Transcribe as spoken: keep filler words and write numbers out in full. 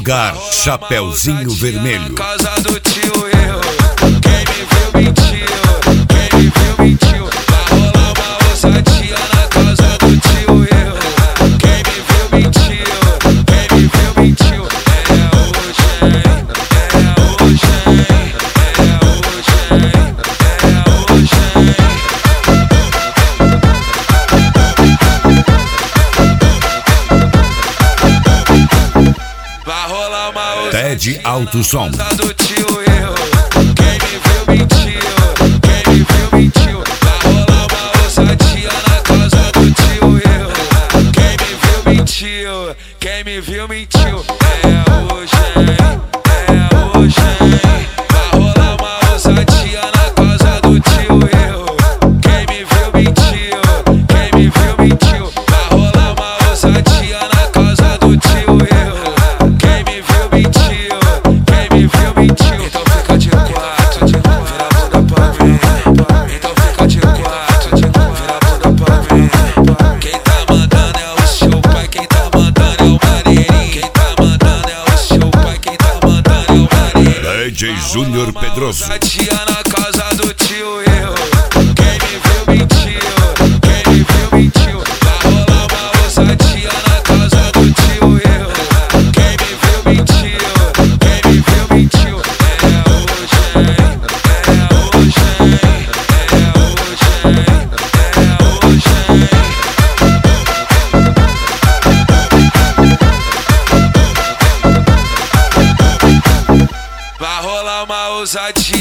lugar, Chapeuzinho Vermelho. Casa do tio eu, quem me viu mentiu, quem me viu mentiu. Vai rolar uma ousadia na casa do tio eu, quem me viu mentiu, quem me viu mentiu. É hoje, é hoje, é hoje, é hoje. Vai rolar uma ousadia Ted Alto Som. do tio eu, quem me viu mentiu, quem me viu mentiu. Vai rolar uma ousadia na casa do tio eu, quem me viu mentiu, quem me viu mentiu. É hoje, é hoje. Vai rolar uma ousadia na casa do tio eu, quem me viu mentiu, quem me viu mentiu. Vai rolar uma ousadia na casa do tio eu, quem me viu mentiu, quem me viu mentiu. Então fica de quatro, vira a bunda pra mim. Então fica de quatro, vira a bunda pra mim. Quem tá mandando é o seu pai, quem tá mandando é o Marinho. Quem tá mandando é o seu pai, quem tá mandando é o Marinho. D J Júnior Pedroso. Ousadia na casa do tio eu, quem me viu mentiu, quem me viu mentiu. Vai rolar uma ousadia na casa do tio eu, quem me viu mentiu, quem me viu mentiu. É hoje, é hoje, é hoje, é hoje. Vai rolar uma ousadia